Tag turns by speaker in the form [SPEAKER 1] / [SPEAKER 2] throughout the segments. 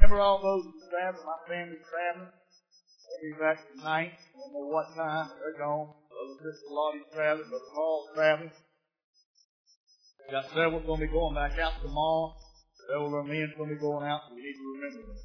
[SPEAKER 1] Remember all those who traveled? My family's traveling. Maybe back tonight. I don't know what time. They're gone. Brother Sister Lottie's traveling. Brother Paul's traveling. Got several going to be going back out tomorrow. Several of them men's going to be going out. We need to remember them.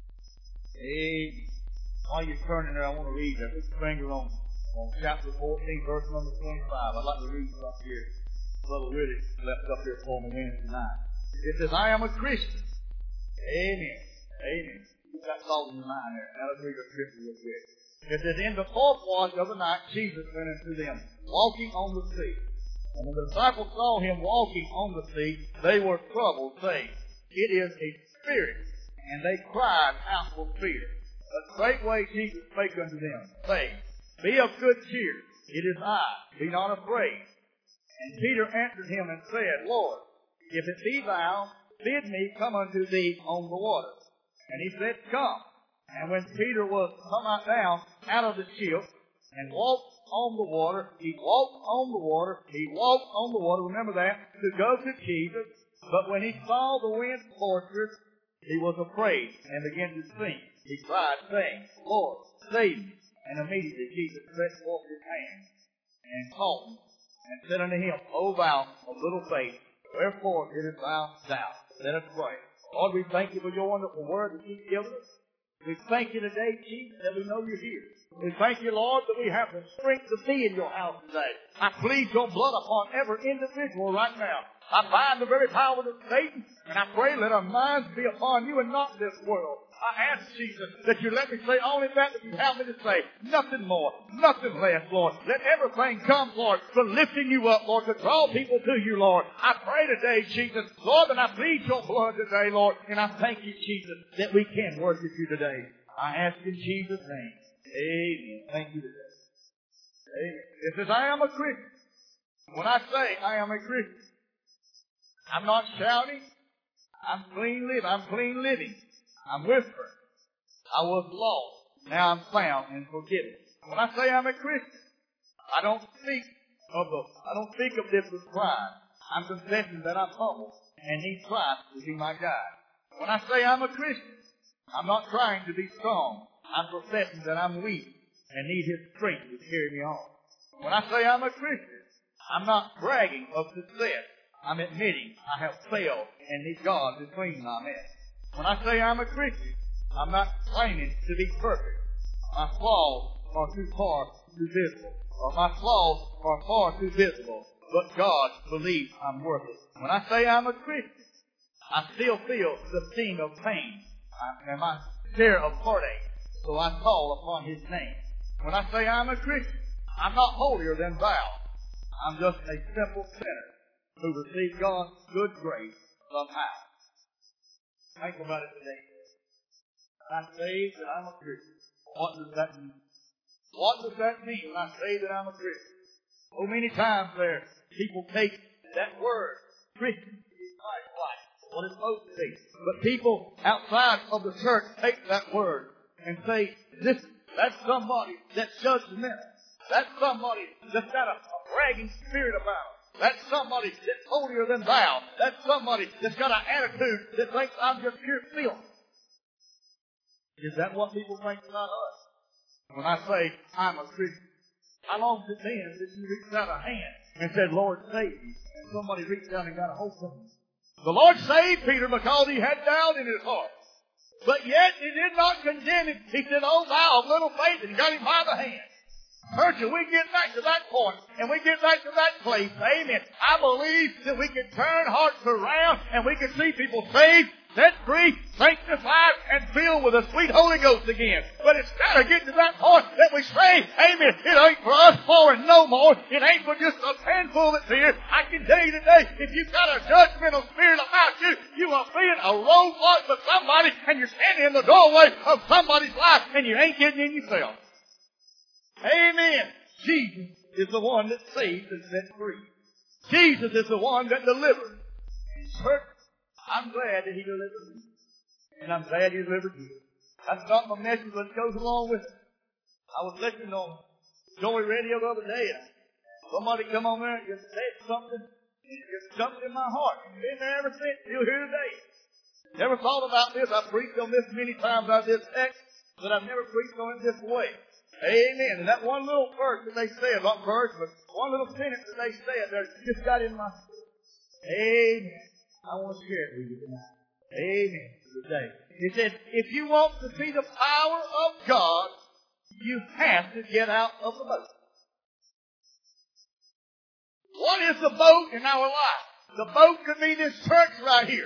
[SPEAKER 1] Amen. While you're turning there, I want to read that. Put your finger on chapter 14, verse number 25. I'd like to read it up here. Brother Riddick left up here for me Wednesday night. It says, I am a Christian. Amen. Amen. You've got salt in your mind there. Now let's read the scripture real quick. It says, in the fourth watch of the night, Jesus went unto them, walking on the sea. And when the disciples saw him walking on the sea, they were troubled, saying, it is a spirit. And they cried out for fear. But straightway Jesus spake unto them, saying, be of good cheer, it is I, be not afraid. And Peter answered him and said, Lord, if it be thou, bid me come unto thee on the water. And he said, come. And when Peter was come down out of the ship and walked on the water, he walked on the water, remember that, to go to Jesus. But when he saw the wind boisterous, he was afraid and began to sink. He cried, saying, Lord, save me. And immediately Jesus stretched forth his hand and caught him and said unto him, O thou of little faith, wherefore didst thou doubt? Let us pray. Lord, we thank you for your wonderful word that you've given us. We thank you today, Jesus, that we know you're here. We thank you, Lord, that we have the strength to be in your house today. I plead your blood upon every individual right now. I bind the very power of Satan, and I pray let our minds be upon you and not this world. I ask, Jesus, that you let me say only that you have me to say. Nothing more, nothing less, Lord. Let everything come, Lord, for lifting you up, Lord, to draw people to you, Lord. I pray today, Jesus, Lord, and I plead your blood today, Lord, and I thank you, Jesus, that we can worship you today. I ask in Jesus' name. Amen. Thank you today. Amen. It says, I am a Christian. When I say I am a Christian, I'm not shouting. I'm clean living. I'm whispering. I was lost. Now I'm found and forgiven. When I say I'm a Christian, I don't speak of this with pride. I'm confessing that I'm humble and need Christ to be my guide. When I say I'm a Christian, I'm not trying to be strong. I'm professing that I'm weak and need His strength to carry me on. When I say I'm a Christian, I'm not bragging of success. I'm admitting I have failed and need God to clean my mess. When I say I'm a Christian, I'm not claiming to be perfect. My flaws are too visible. Or my flaws are far too visible. But God believes I'm worth it. When I say I'm a Christian, I still feel the sting of pain and my share of heartache. So I call upon His name. When I say I'm a Christian, I'm not holier than thou. I'm just a simple sinner who received God's good grace somehow. Think about it today. When I say that I'm a Christian, what does that mean? What does that mean when I say that I'm a Christian? So many times there, people take that word, Christian, like what it's supposed to be. But people outside of the church take that word and say, listen, that's somebody that's judgmental. That's somebody that's got a bragging spirit about them. That's somebody that's holier than thou. That's somebody that's got an attitude that thinks I'm just pure filth. Is that what people think about us? When I say I'm a Christian, how long has it been since you reached out a hand and said, Lord, save me? And somebody reached out and got a hold of him. The Lord saved Peter because he had doubt in his heart. But yet He did not condemn him. He said, oh, thou of little faith, and got him by the hand. Church, we get back to that point, and we get back to that place. Amen. I believe that we can turn hearts around, and we can see people saved, set free, sanctified, and filled with the sweet Holy Ghost again. But it's got to get to that point that we say, amen, it ain't for us four and no more. It ain't for just a handful that's here. I can tell you today, if you've got a judgmental spirit about you, you are being a roadblock for somebody, and you're standing in the doorway of somebody's life, and you ain't getting in yourself. Amen. Jesus is the one that saves and sets free. Jesus is the one that delivers. Church, I'm glad that He delivered me. And I'm glad He delivered you. That's not my message, but it goes along with it. I was listening on Joey Radio the other day, and somebody come on there and just said something. It just jumped in my heart. I've been there ever since. Still here today. Never thought about this. I've preached on this many times out of this text, but I've never preached on it this way. Amen. And that one little verse that they said, not verse, but one little sentence that they said there just got in my spirit. Amen. I want to share it with you tonight. Amen. Today. It said, if you want to see the power of God, you have to get out of the boat. What is the boat in our life? The boat could be this church right here.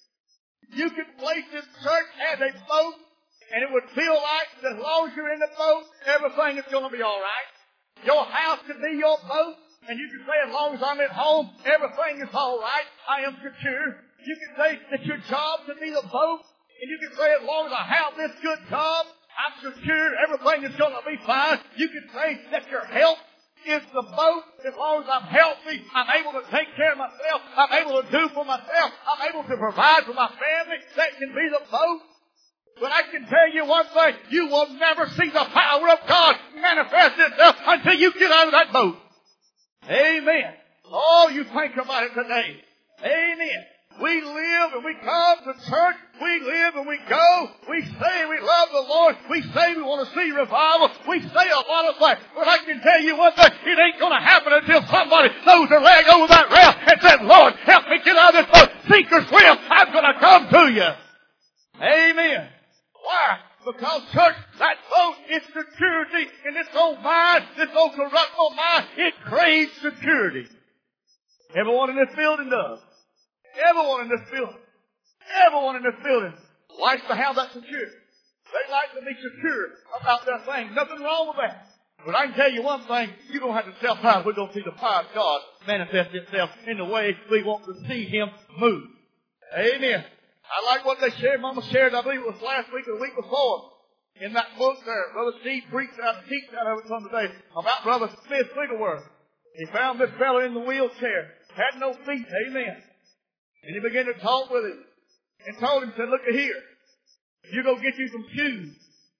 [SPEAKER 1] You could place this church as a boat, and it would feel like as long as you're in the boat, everything is going to be all right. Your house could be your boat, and you could say, as long as I'm at home, everything is all right. I am secure. You can say that your job could be the boat, and you can say, as long as I have this good job, I'm secure. Everything is going to be fine. You can say that your health is the boat. As long as I'm healthy, I'm able to take care of myself. I'm able to do for myself. I'm able to provide for my family. That can be the boat. But I can tell you one thing. You will never see the power of God manifest itself until you get out of that boat. Amen. Oh, you think about it today. Amen. We live and we come to church. We live and we go. We say we love the Lord. We say we want to see revival. We say a lot of things. But I can tell you one thing. It ain't going to happen until somebody throws their leg over that rail and says, Lord, help me get out of this boat. Sink or swim. I'm going to come to you. Amen. Why? Because, church, that boat is security. And this old mind, this old corruptible mind, it craves security. Everyone in this building does. Everyone in this building. Everyone in this building likes to have that security. They like to be secure about their thing. Nothing wrong with that. But I can tell you one thing. You don't have to self-power. We're going to see the power of God manifest itself in the way we want to see Him move. Amen. I like what they shared. Mama shared, I believe it was last week or the week before. In that book there, Brother Steve preached out and teached out of it some today about Brother Smith Wigglesworth. He found this fellow in the wheelchair. Had no feet. Amen. And he began to talk with him and told him, said, look at here. You go get you some shoes.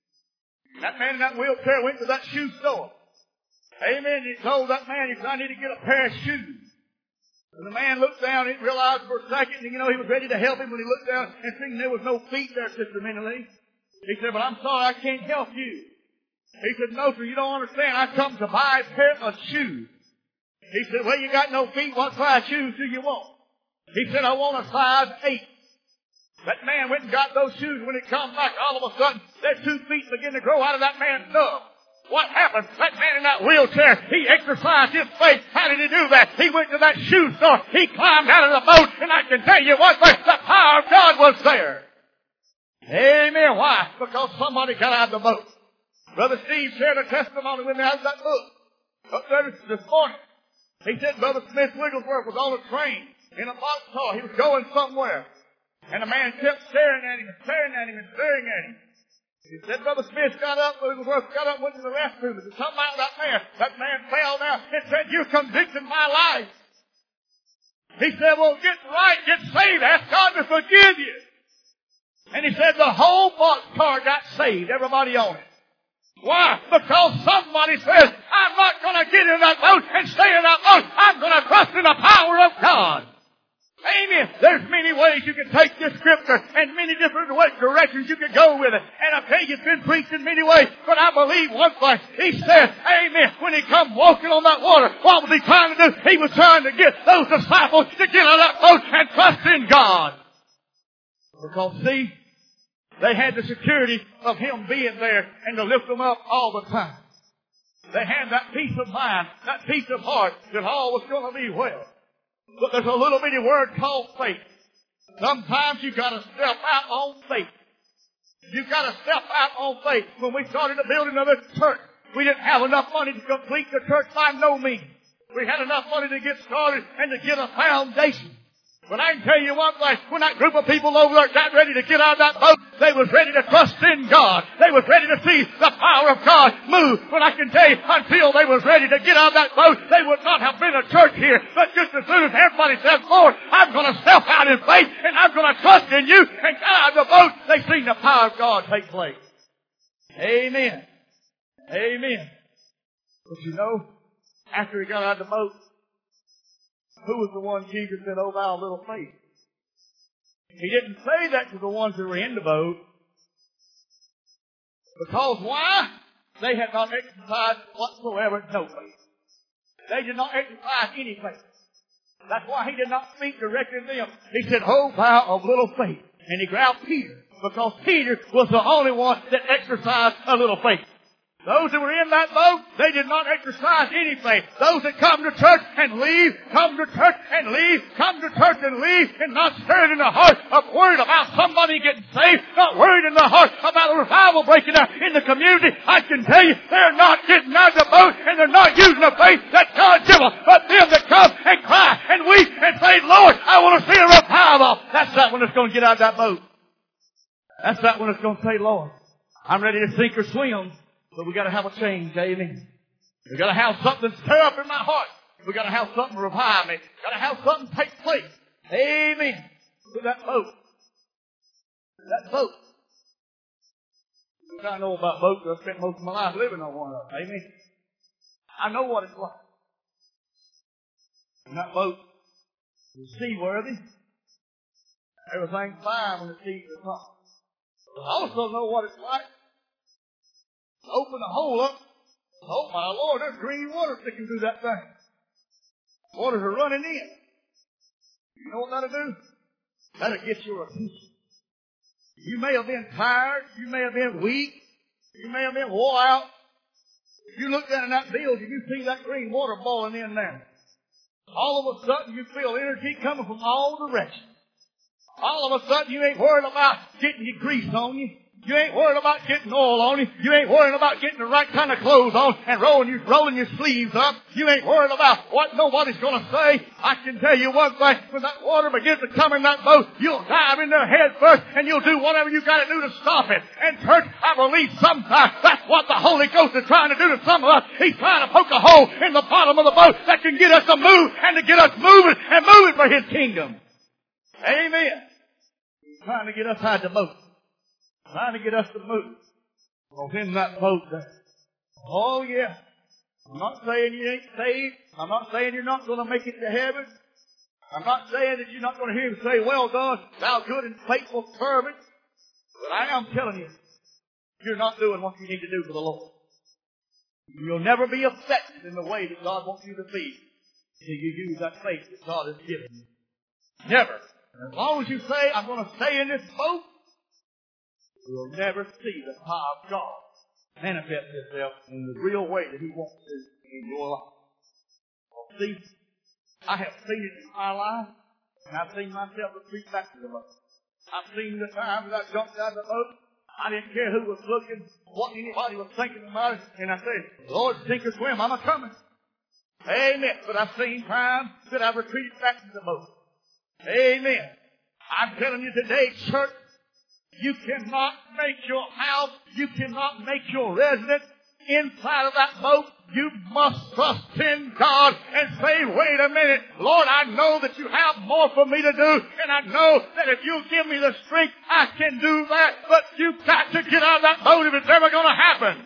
[SPEAKER 1] And that man in that wheelchair went to that shoe store. Amen. He told that man, he said, I need to get a pair of shoes. And the man looked down and realized for a second, and he was ready to help him when he looked down and seen there was no feet there, Sister Minnie. He said, but I'm sorry, I can't help you. He said, no, sir, you don't understand. I come to buy a pair of shoes. He said, well, you got no feet. What size shoes do you want? He said, I want a size 8. That man went and got those shoes. When he come back, all of a sudden, their 2 feet begin to grow out of that man's thumb. What happened? That man in that wheelchair, he exercised his faith. How did he do that? He went to that shoe store. He climbed out of the boat, and I can tell you one thing, the power of God was there. Amen. Why? Because somebody got out of the boat. Brother Steve shared a testimony with me out of that book. Up there this morning. He said Brother Smith Wigglesworth was on a train in a boxcar. He was going somewhere. And a man kept staring at him and staring at him and staring at him. He said Brother Smith got up, Wigglesworth got up and went to the restroom. And something out of that man. That man fell down and said, you convicted my life. He said, well, get right, get saved. Ask God to forgive you. And he said the whole boxcar got saved. Everybody on it. Why? Because somebody says, I'm not going to get in that boat and stay in that boat. I'm going to trust in the power of God. Amen. There's many ways you can take this scripture and many different directions you can go with it. And I tell you, it's been preached in many ways. But I believe one thing. He said, amen, when he come walking on that water, what was he trying to do? He was trying to get those disciples to get out of that boat and trust in God. Because, see, they had the security of Him being there and to lift them up all the time. They had that peace of mind, that peace of heart that all was going to be well. But there's a little bitty word called faith. Sometimes you've got to step out on faith. You've got to step out on faith. When we started the building of this church, we didn't have enough money to complete the church by no means. We had enough money to get started and to get a foundation. But I can tell you one thing, when that group of people over there got ready to get out of that boat, they was ready to trust in God. They was ready to see the power of God move. But I can tell you, until they was ready to get out of that boat, they would not have been a church here. But just as soon as everybody says, Lord, I'm going to step out in faith and I'm going to trust in you and get out of the boat, they seen the power of God take place. Amen. Amen. But you know, after he got out of the boat, who was the one Jesus said, oh, thou little faith? He didn't say that to the ones that were in the boat. Because why? They had not exercised whatsoever no faith. They did not exercise any faith. That's why he did not speak directly to them. He said, "Oh, thou of little faith." And he grabbed Peter, because Peter was the only one that exercised a little faith. Those that were in that boat, they did not exercise any faith. Those that come to church and leave, come to church and leave, come to church and leave, and not stirred in the heart of worried about somebody getting saved, not worried in the heart about a revival breaking out in the community. I can tell you, they're not getting out of the boat, and they're not using the faith that God gives them. But them that come and cry and weep and say, "Lord, I want to see a revival," that's that one that's going to get out of that boat. That's that one that's going to say, "Lord, I'm ready to sink or swim." But we got to have a change, amen. We got to have something stir up in my heart. We got to have something revive me. Got to have something take place, amen. To that boat, that boat. I know about boats. I've spent most of my life living on one of them, amen. I know what it's like. And that boat is seaworthy. Everything's fine when the seas are calm. I also know what it's like. Open the hole up. Oh, my Lord, there's green water sticking through that thing. Waters are running in. You know what that'll do? That'll get your attention. You may have been tired. You may have been weak. You may have been wore out. You look down in that bilge and you see that green water boiling in there. All of a sudden, you feel energy coming from all directions. All of a sudden, you ain't worried about getting your grease on you. You ain't worried about getting oil on you. You ain't worried about getting the right kind of clothes on and rolling your sleeves up. You ain't worried about what nobody's going to say. I can tell you one thing. When that water begins to come in that boat, you'll dive in there head first and you'll do whatever you got to do to stop it. And church, I believe sometimes that's what the Holy Ghost is trying to do to some of us. He's trying to poke a hole in the bottom of the boat that can get us to move and to get us moving and moving for His kingdom. Amen. He's trying to get us out of the boat. Trying to get us to move. Well, in that boat there. Oh, yeah. I'm not saying you ain't saved. I'm not saying you're not going to make it to heaven. I'm not saying that you're not going to hear Him say, "Well done, thou good and faithful servant." But I am telling you, you're not doing what you need to do for the Lord. You'll never be effective in the way that God wants you to be until you use that faith that God has given you. Never. And as long as you say, "I'm going to stay in this boat," you'll never see the power of God manifest itself in the real way that He wants to in your life. Well, see, I have seen it in my life, and I've seen myself retreat back to the boat. I've seen the times that I jumped out of the boat. I didn't care who was looking, what anybody was thinking about it, and I said, "Lord, sink or swim, I'm a-coming." Amen. But I've seen times that I've retreated back to the boat. Amen. I'm telling you today, church, you cannot make your house, you cannot make your residence inside of that boat. You must trust in God and say, "Wait a minute, Lord, I know that you have more for me to do, and I know that if you give me the strength, I can do that, but you've got to get out of that boat if it's ever going to happen."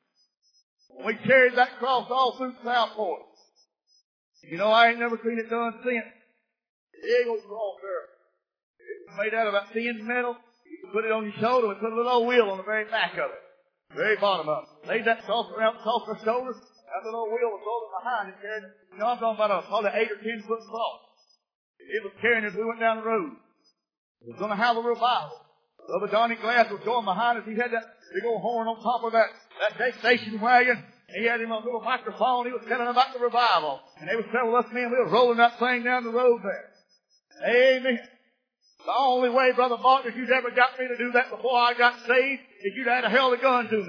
[SPEAKER 1] We carried that cross all through Southport. You know, I ain't never seen it done since. The Eagle cross there. It was made out of that thin metal. You put it on your shoulder and put a little old wheel on the very back of it. Very bottom of it. Laid that cross around across our shoulders. That little old wheel was rolling behind it. Carrying it. You know, I'm talking about probably 8 or 10 foot cross. It was carrying it as we went down the road. It was going to have a revival. Brother Donnie Glass was going behind us. He had that big old horn on top of that station wagon. He had him a little microphone. He was telling about the revival. And there was several of us men. We were rolling that thing down the road there. Amen. The only way, Brother Martin, if you'd ever got me to do that before I got saved, is you'd had to held a gun to me.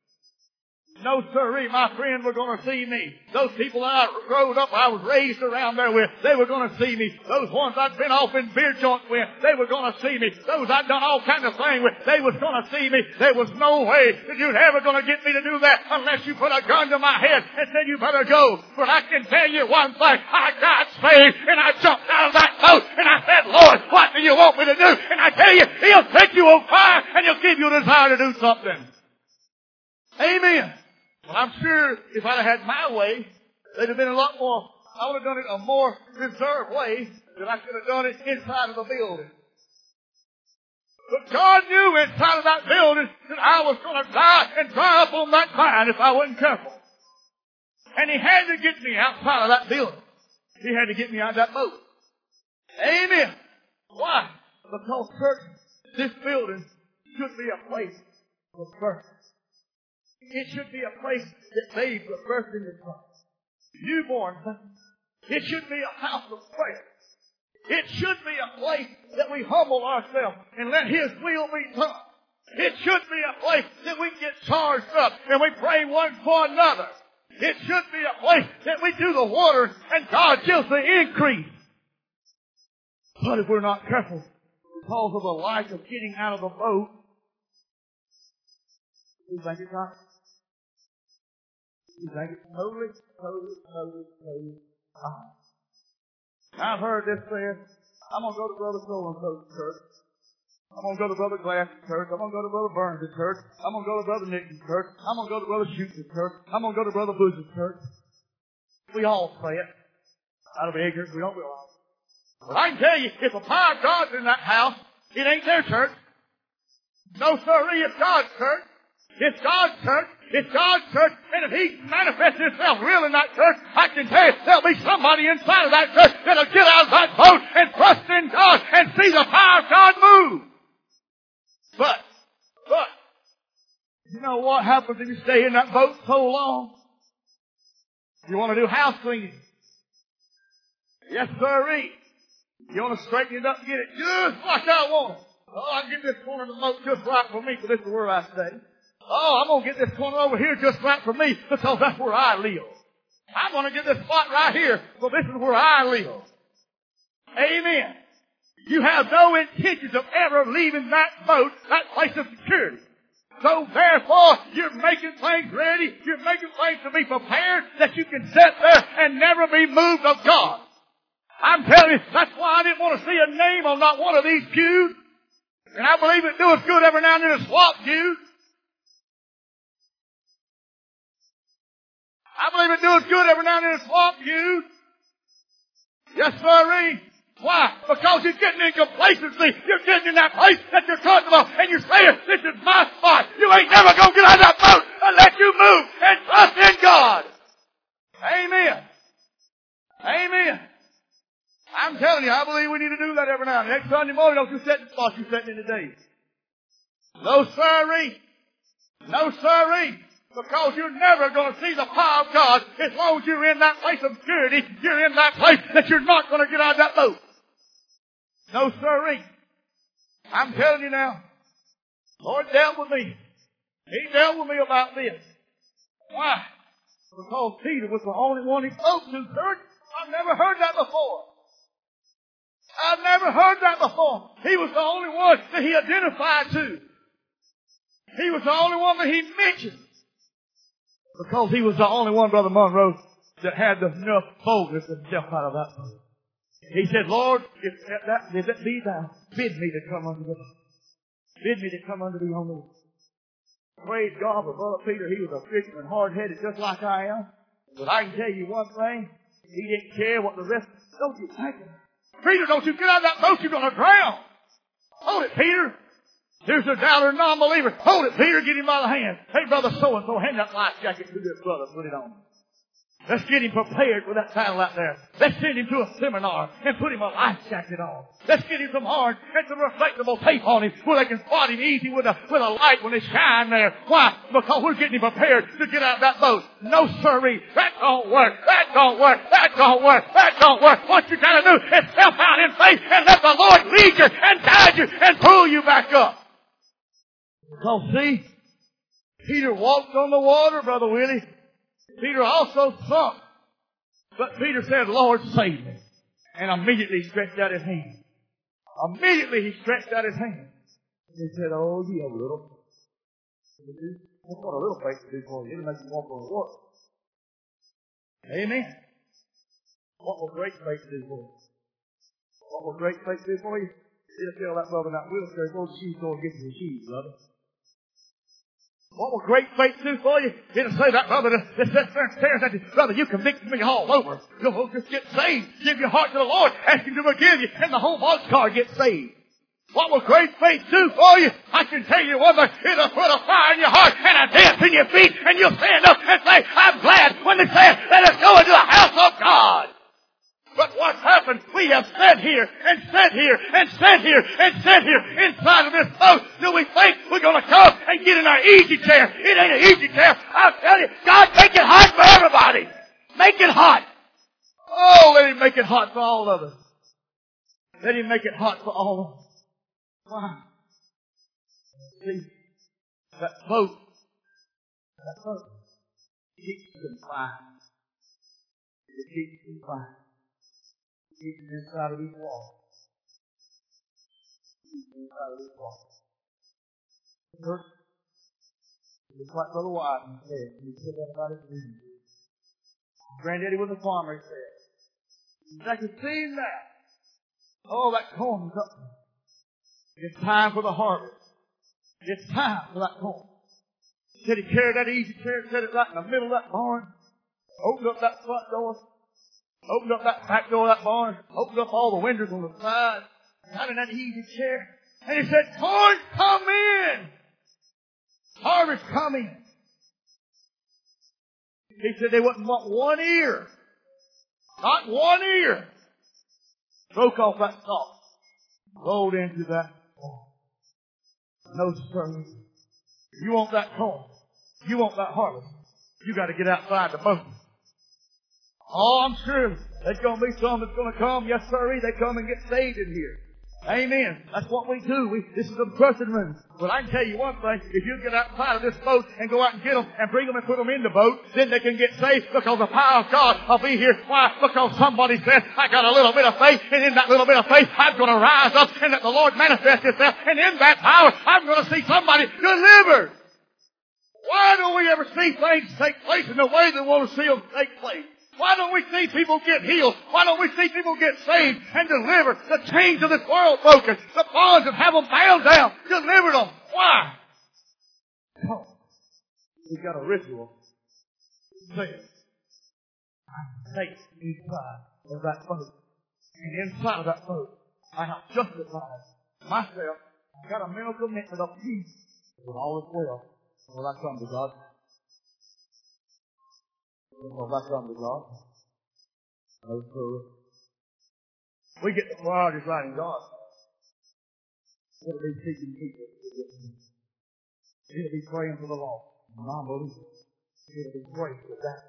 [SPEAKER 1] No, sirree, my friends were going to see me. Those people that I growed up, I was raised around there with, they were going to see me. Those ones I'd been off in beer joints with, they were going to see me. Those I'd done all kinds of things with, they was going to see me. There was no way that you'd ever going to get me to do that unless you put a gun to my head and said, "You better go." But I can tell you one thing, I got saved and I jumped out of that boat and I said, "Lord, what do you want me to do?" And I tell you, He'll take you on fire and He'll give you a desire to do something. Amen. Well, I'm sure if I'd have had my way, they'd have been a lot more, I would have done it a more reserved way than I could have done it inside of the building. But God knew inside of that building that I was going to die and dry up on that vine if I wasn't careful. And He had to get me outside of that building. He had to get me out of that boat. Amen. Why? Because church, this building should be a place of birth. It should be a place that babes are birthed into Christ. Newborn. It should be a house of prayer. It should be a place that we humble ourselves and let His will be done. It should be a place that we get charged up and we pray one for another. It should be a place that we do the waters and God gives the increase. But if we're not careful, because of the lack of getting out of the boat, we think it's right. We think it's totally right. I've heard this said, I'm going to go to Brother So-and-so's church. I'm going to go to Brother Glass's church. I'm going to go to Brother Burns' church. I'm going to go to Brother Nixon's church. I'm going to go to Brother Shoots' church. I'm going to go to Brother Bush's church. We all say it. Out of ignorance, we don't realize it. But I can tell you, if the power of God's in that house, it ain't their church. No, sirree, it's God's church. It's God's church. It's God's church. And if He manifests Himself real in that church, I can tell you there'll be somebody inside of that church that'll get out of that boat and trust in God and see the power of God move. But, you know what happens if you stay in that boat so long? You want to do house cleaning. Yes, sirree. You want to straighten it up and get it just like I want it. Oh, I can get this corner of the boat just right for me, because this is where I stay. Oh, I'm going to get this corner over here just right for me, because that's where I live. I'm going to get this spot right here, so this is where I live. Amen. You have no intentions of ever leaving that boat, that place of security. So therefore, you're making things ready. You're making things to be prepared that you can sit there and never be moved of God. I'm telling you, that's why I didn't want to see a name on not one of these pews. And I believe it do us good every now and then to swap pews. I believe it do us good every now and then to swap pews. Yes, sirree. Why? Because you're getting in complacency. You're getting in that place that you're comfortable, and you're saying, this is my spot. You ain't never going to get out of that boat unless you move and trust in God. Amen. Amen. I'm telling you, I believe we need to do that every now and then. Next Sunday morning, don't you sit in the spot you're sitting in today. No sirree. No sirree. Because you're never going to see the power of God as long as you're in that place of security. You're in that place that you're not going to get out of that boat. No sirree. I'm telling you now. Lord dealt with me. He dealt with me about this. Why? Because Peter was the only one He spoke to, church. I've never heard that before. I've never heard that before. He was the only one that He identified to. He was the only one that He mentioned. Because He was the only one, Brother Monroe, that had enough boldness to jump out of that boat. He said, Lord, if it be Thou, bid me to come unto Thee. Bid me to come unto Thee on the way. Praise God for Brother Peter. He was a fisherman, hard-headed, just like I am. But I can tell you one thing. He didn't care what the rest. Don't you think it? Peter, don't you get out of that boat. You're going to drown. Hold it, Peter. Here's a doubter and non-believer. Hold it, Peter. Get him by the hand. Hey, Brother so-and-so, hand that life jacket to this brother. Put it on. Let's get him prepared for that battle out there. Let's send him to a seminar and put him a life jacket on. Let's get him some horn and some reflectable tape on him where they can spot him easy with a light when they shine there. Why? Because we're getting him prepared to get out of that boat. No, sirree. That don't work. That don't work. That don't work. That don't work. What you got to do is step out in faith and let the Lord lead you and guide you and pull you back up. Because see, Peter walked on the water, Brother Willie. Peter also sunk. But Peter said, Lord, save me. And immediately he stretched out his hand. Immediately he stretched out his hand. And he said, oh, you have little. That's what a little faith will do for you. It'll make you walk on the water. Amen. What will great faith do for you? What will great faith do for you? It'll tell that brother in that wheelchair, go to the shoe store and get your shoes, brother. What will great faith do for you? It'll say that brother that sits there and stares at you. Brother, you convicted me all over. You'll just get saved. Give your heart to the Lord. Ask Him to forgive you. And the whole box car gets saved. What will great faith do for you? I can tell you one thing. It'll put a fire in your heart and a dance in your feet, and you'll stand up and say, I'm glad when they say, let us go into the house of God. But what's happened? We have sat here and sat here and sat here and sat here inside of this boat. Do we think we're going to come and get in our easy chair? It ain't an easy chair. I'll tell you, God, make it hot for everybody. Make it hot. Oh, let Him make it hot for all of us. Let Him make it hot for all of us. Why? See, that boat keeps confined. It keeps confined. Keeping inside of these walls. Keeping inside of these walls. First, it's like Brother White said. He said that about his dream. Granddaddy was a farmer, he said. I could see that. Oh, that corn is up. It's time for the harvest. It's time for that corn. He said he carried that easy chair, set it right in the middle of that barn, opened up that front door, opened up that back door of that barn, opened up all the windows on the side, got in that easy chair, and he said, corn, come in! Harvest, come in! He said they wouldn't want one ear. Not one ear. Broke off that stalk. Rolled into that corn. No, sir. You want that corn. You want that harvest. You got to get outside the boat. Oh, I'm sure there's going to be some that's going to come. Yes, sir. They come and get saved in here. Amen. That's what we do. This is a trusted room. But I can tell you one thing. If you get outside of this boat and go out and get them and bring them and put them in the boat, then they can get saved because the power of God will be here. Why? Because somebody said, I got a little bit of faith, and in that little bit of faith, I'm going to rise up and let the Lord manifest Himself. And in that power, I'm going to see somebody delivered. Why don't we ever see things take place in the way that we want to see them take place? Why don't we see people get healed? Why don't we see people get saved and delivered? The chains of this world broken. The bonds that have them bound down. Delivered them. Why? Because we've got a ritual. Says, I take inside of that boat. And inside of that boat, I have justified myself. I've got a mental commitment of peace with all is well. Will I come to God? Will I come to God? No, sir. We get the priorities right in God. It'll be seeking people. It'll be praying for the lost. Non-believers. It'll be praying for that.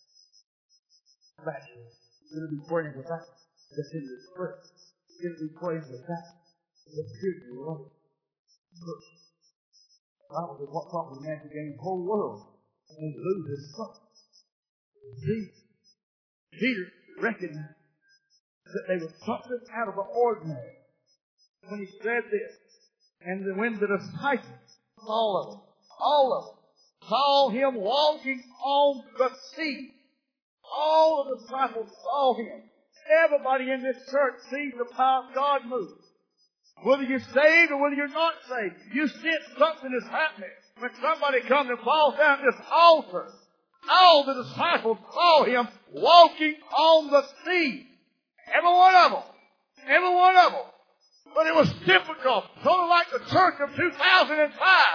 [SPEAKER 1] It'll be praying for that. That's in the spirit. It'll be praying for that. The spirit will love it. Look. The Bible says, what profit a man to gain the whole world and lose his soul? See, Peter recognized that they were something out of the ordinary when he said this. And when the disciples, all of them, saw him walking on the sea, all the disciples saw him. Everybody in this church sees the power of God move. Whether you're saved or whether you're not saved, you sense something is happening. When somebody comes and falls down this altar, all the disciples saw him walking on the sea. Every one of them. Every one of them. But it was difficult. Sort of like the church of 2005.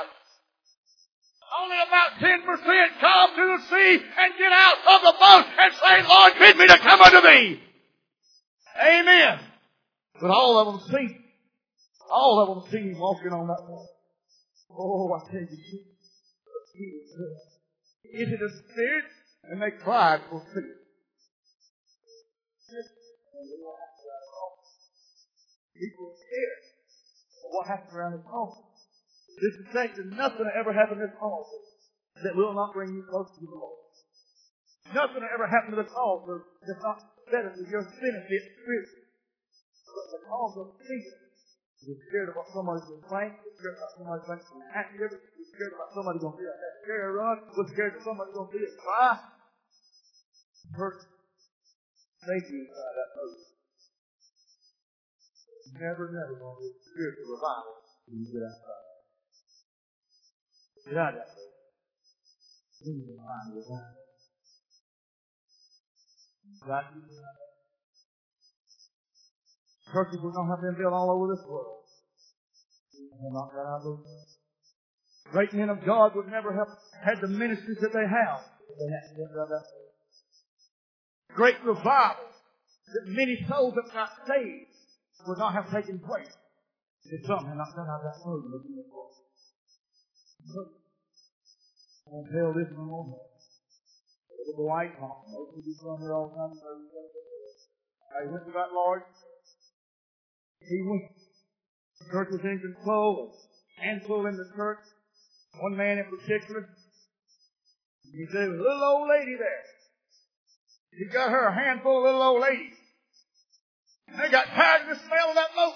[SPEAKER 1] Only about 10% come to the sea and get out of the boat and say, Lord, bid me to come unto thee. Amen. But all of them see. All of them see him walking on that water. Oh, I tell you, is it a spirit? And they cried for fear. People are scared of what happened around this altar. This is saying that nothing will ever happen to this altar that will not bring you close to the Lord. Nothing will ever happen to this altar that's not better for your benefit spiritually. But because of fear, you're scared of what somebody's going to think. You're scared about somebody's going to act different. You're scared about somebody's going to be a scare run. You're scared that somebody's going to be a cry. First, thank you inside that boat. Never going to be a spiritual revival when you get outside. Get out of that boat. Then you can find a revival. God, you can have that. Churches we're going to have been built all over this world. Great men of God would never have had the ministries that they have. Great revival that many souls have not saved would not have taken place if some had not come out of that road and looking at God. I won't tell this no more. It was a white hawk. Most of you from here all the time. I went to that Lord. He went. The church was in control. A handful in the church. One man in particular. He said, there was a little old lady there. He got her a handful of little old ladies. And they got tired of the smell of that boat.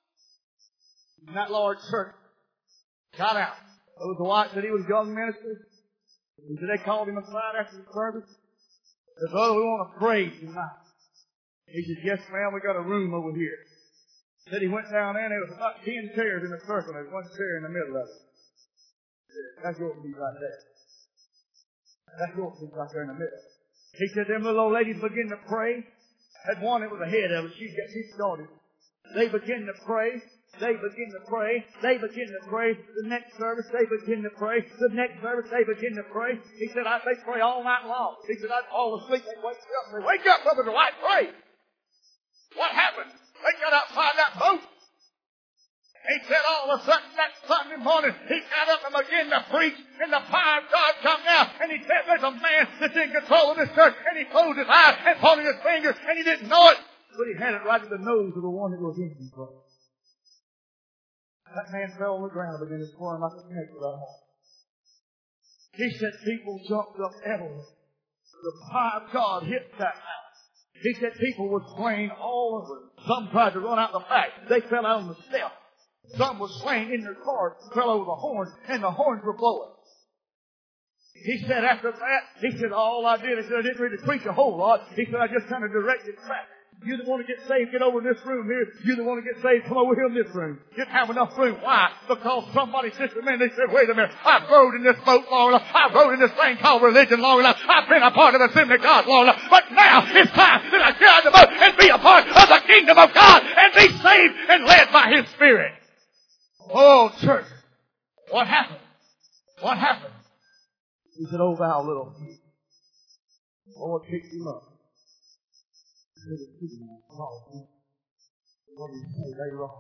[SPEAKER 1] And that Lord's church got out. There was a white that he was a young minister. He said they called him aside after the service. They said, brother, we want to pray tonight. He said, yes, ma'am, we got a room over here. He said he went down there and there was about 10 chairs in a circle. There was one chair in the middle of it. That's your seat right there. That's your seat right there in the middle. He said them little old ladies began to pray. Had one that was ahead of it. She started. They began to pray. They begin to pray. They begin to pray. The next service, they begin to pray. The next service, they begin to pray. He said, they pray all night long. He said, I'd fall asleep. They'd wake me up. They wake up, Brother Dwight, pray. What happened? They got outside that boat. He said all of a sudden that Sunday morning, he got up and began to preach, and the fire of God come out, and he said, there's a man that's in control of this church, and he closed his eyes and pointed his finger, and he didn't know it, but he had it right to the nose of the one that was in control. That man fell on the ground and began to squirm like a snake without a heart. He said people jumped up everywhere. The fire of God hit that house. He said people were swaying all over. Some tried to run out the back. They fell out on the step. Some were swaying in their cars, fell over the horns, and the horns were blowing. He said after that, he said, all I did, he said, I didn't really preach a whole lot. He said, I just kind of directed traffic. You that want to get saved, get over in this room here. You that want to get saved, come over here in this room. Didn't have enough room. Why? Because somebody said to me, they said, wait a minute, I've rode in this boat long enough. I've rode in this thing called religion long enough. I've been a part of the Assembly of God long enough. But now it's time that I get out of the boat and be a part of the kingdom of God and be saved and led by His Spirit. Oh, church, what happened? What happened? He said, oh, thou little thief. The Lord picked him up. What did he say later on?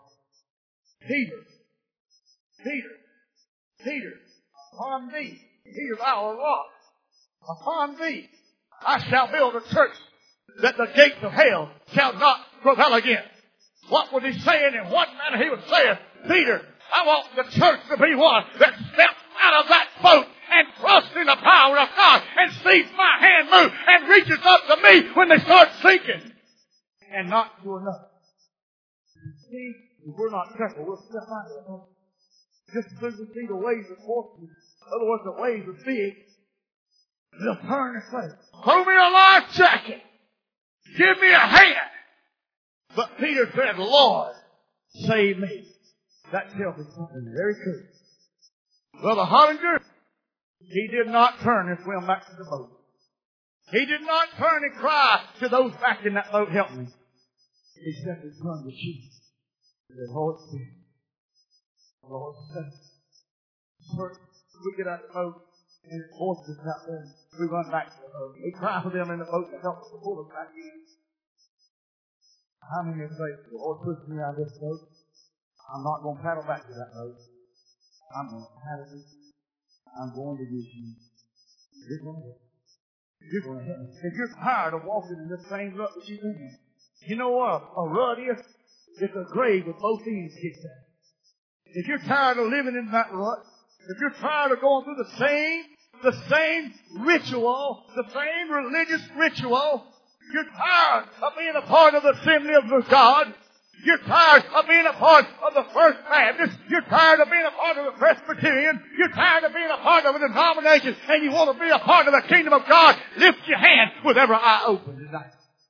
[SPEAKER 1] Peter, upon thee, Peter, thou art rock. Upon thee, I shall build a church that the gates of hell shall not prevail against. What was he saying? In what manner he was saying, Peter, I want the church to be one that steps out of that boat and trusts in the power of God and sees my hand move and reaches up to me when they start sinking. And not to another. See, if we're not careful, we'll step out of it. Just as soon as we see the waves of fortune, in other words, the waves are big, they'll turn and say, throw me a life jacket. Give me a hand. But Peter said, Lord, save me. That tells us something very true. Brother Hollinger, he did not turn and swim back to the boat. He did not turn and cry to those back in that boat, help me. He simply turned to Jesus. He said, Lord, save me. Lord, save me. First, we get out of the boat, and the horses out there. We run back to the boat. We cry for them in the boat to help us to pull us back in. How many of you say, the Lord pushed me out of this boat? I'm not going to paddle back to that boat. I'm going to paddle it. I'm going to get you. You're going to help me. You're going to help me. If you're tired of walking in this same rut that you've been in, you know what a rut is? It's a grave with both ends kicked out. If you're tired of living in that rut, if you're tired of going through the same ritual, the same religious ritual, you're tired of being a part of the Assembly of God, you're tired of being a part of the First Baptist, you're tired of being a part of the Presbyterian, you're tired of being a part of a denomination, and you want to be a part of the kingdom of God, lift your hand with every eye open tonight.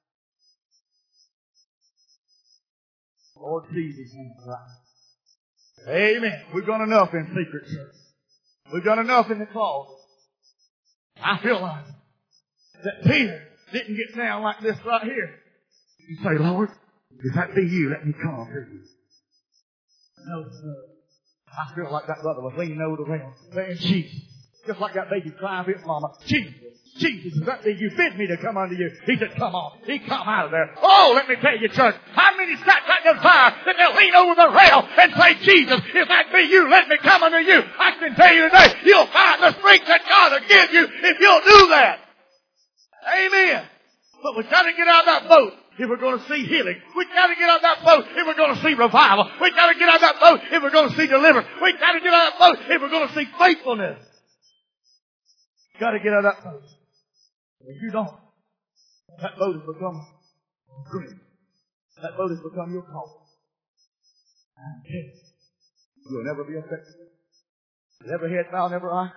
[SPEAKER 1] Lord Jesus, right. Amen. We've done enough in secret church. We've done enough in the closet. I feel like that Peter didn't get down like this right here. You say, Lord, if that be you, let me come to you. No, sir. I feel like that brother was leaning over the rail, saying, Jesus. Just like that baby crying for his mama. Jesus, Jesus, is that thing you bid me to come unto you? He said, come on. He come out of there. Oh, let me tell you, church, how many sat back in fire that they'll lean over the rail and say, Jesus, if that be you, let me come unto you. I can tell you today, you'll find the strength that God will give you if you'll do that. Amen. But we've got to get out of that boat if we're going to see healing. We've got to get out of that boat if we're going to see revival. We've got to get out of that boat if we're going to see deliverance. We've got to get out of that boat if we're going to see faithfulness. You've got to get out of that boat. If you don't, that boat has become green. That boat has become your call. And you'll never be affected. Never head bow, never eye.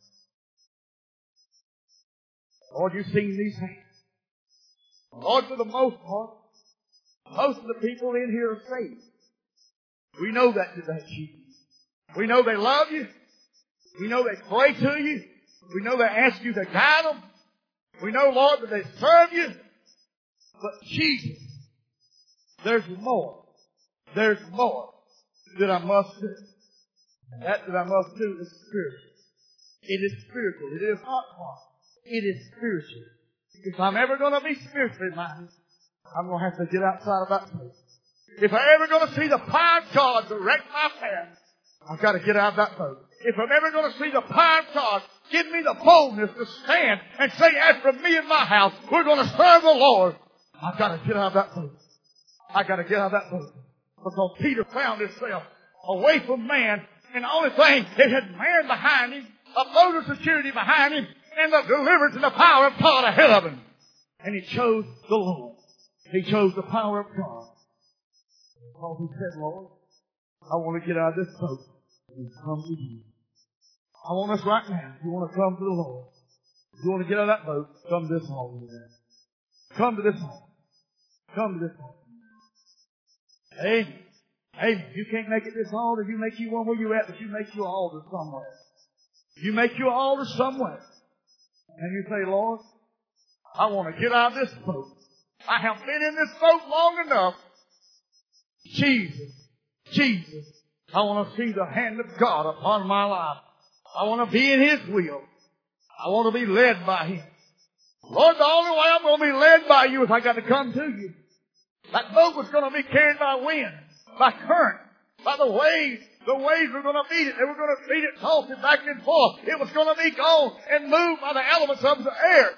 [SPEAKER 1] Lord, you've seen these things. Lord, for the most part, most of the people in here are saved. We know that today, Jesus. We know they love you. We know they pray to you. We know they ask you to guide them. We know, Lord, that they serve you. But Jesus, there's more. There's more that I must do. And that I must do is spiritual. It is spiritual. It is not carnal. It is spiritual. If I'm ever going to be spiritually minded, I'm going to have to get outside of that place. If I'm ever going to see the power of God direct my path, I've got to get out of that boat. If I'm ever going to see the power of God give me the boldness to stand and say, as for me and my house, we're going to serve the Lord, I've got to get out of that boat. I've got to get out of that boat. Because Peter found himself away from man, and the only thing, it had man behind him, a boat of security behind him, and the deliverance and the power of God ahead of him. And he chose the Lord. He chose the power of God. Because he said, Lord, I want to get out of this boat and come to you. I want us right now. If you want to come to the Lord, if you want to get out of that boat, come to this home. Come to this home. Come to this home. Amen. Amen. You can't make it this altar. You make you one where you're at, but you make you an altar somewhere. You make you an altar somewhere. And you say, Lord, I want to get out of this boat. I have been in this boat long enough. Jesus, Jesus, I want to see the hand of God upon my life. I want to be in His will. I want to be led by Him. Lord, the only way I'm going to be led by you is I got to come to you. That boat was going to be carried by wind, by current, by the waves. The waves were going to beat it. They were going to beat it, toss it back and forth. It was going to be gone and moved by the elements of the air.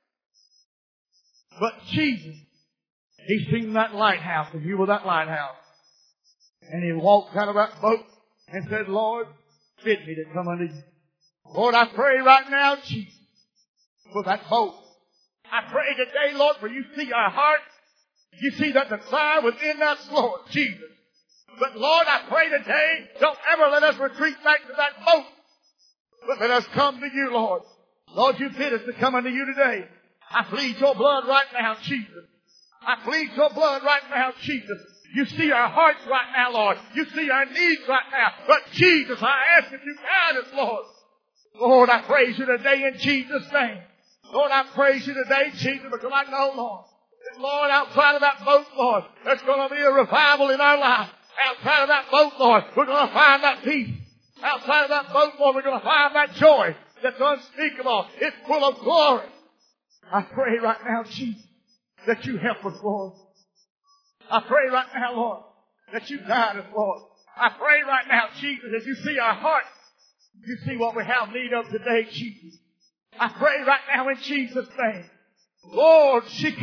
[SPEAKER 1] But Jesus, He seen that lighthouse, and you were that lighthouse. And He walked out of that boat and said, Lord, bid me to come unto you. Lord, I pray right now, Jesus, for that boat. I pray today, Lord, for you see our heart. You see that desire within us, Lord, Jesus. But Lord, I pray today, don't ever let us retreat back to that boat. But let us come to you, Lord. Lord, you bid us to come unto you today. I plead your blood right now, Jesus. I plead your blood right now, Jesus. You see our hearts right now, Lord. You see our needs right now. But Jesus, I ask that you guide us, Lord. Lord, I praise you today in Jesus' name. Lord, I praise you today, Jesus, because I know, Lord, that, Lord, outside of that boat, Lord, there's going to be a revival in our life. Outside of that boat, Lord, we're going to find that peace. Outside of that boat, Lord, we're going to find that joy that's unspeakable. It's full of glory. I pray right now, Jesus, that you help us, Lord. I pray right now, Lord, that you guide us, Lord. I pray right now, Jesus, as you see our hearts, you see what we have need of today, Jesus. I pray right now in Jesus' name. Lord, Jesus,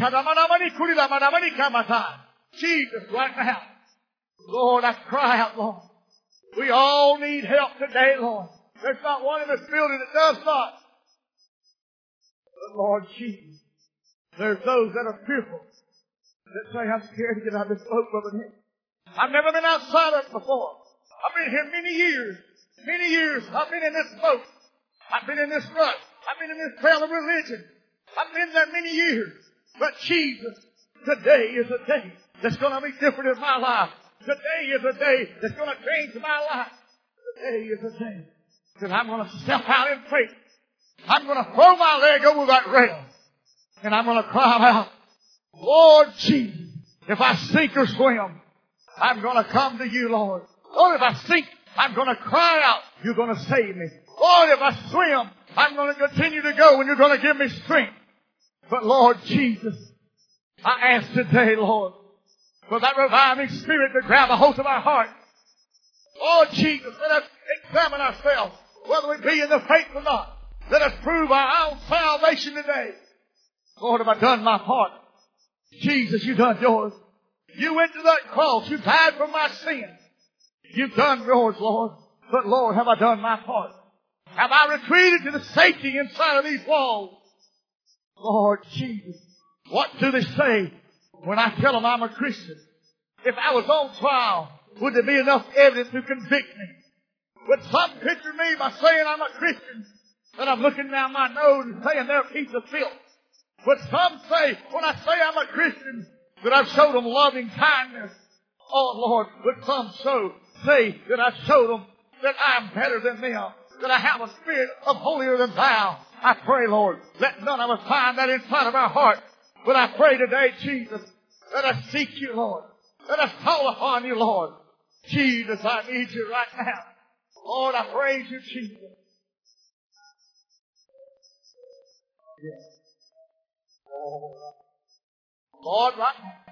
[SPEAKER 1] right now. Lord, I cry out, Lord. We all need help today, Lord. There's not one in this building that does not. But Lord Jesus, there's those that are fearful that say, I'm scared to get out of this boat, Brother Nick. I've never been outside of it before. I've been here many years. Many years. I've been in this boat. I've been in this rut. I've been in this trail of religion. I've been there many years. But Jesus, today is a day that's going to be different in my life. Today is a day that's going to change my life. Today is a day that I'm going to step out in faith. I'm going to throw my leg over that rail. And I'm going to cry out, Lord Jesus, if I sink or swim, I'm going to come to you, Lord. Lord, if I sink, I'm going to cry out. You're going to save me. Lord, if I swim, I'm going to continue to go and you're going to give me strength. But Lord Jesus, I ask today, Lord, for that reviving spirit to grab a hold of our heart. Lord Jesus, let us examine ourselves, whether we be in the faith or not. Let us prove our own salvation today. Lord, have I done my part? Jesus, you done yours. You went to that cross. You died for my sins. You've done yours, Lord. But Lord, have I done my part? Have I retreated to the safety inside of these walls? Lord Jesus, what do they say when I tell them I'm a Christian? If I was on trial, would there be enough evidence to convict me? Would some picture me by saying I'm a Christian, that I'm looking down my nose and saying they're a piece of filth? Would some say, when I say I'm a Christian, that I've showed them loving kindness? Oh, Lord, would some say that I've showed them that I'm better than them, that I have a spirit of holier than thou? I pray, Lord, let none of us find that inside of our heart. But I pray today, Jesus, let us seek you, Lord. Let us call upon you, Lord. Jesus, I need you right now. Lord, I praise you, Jesus. Yes. Oh, Lord, right now.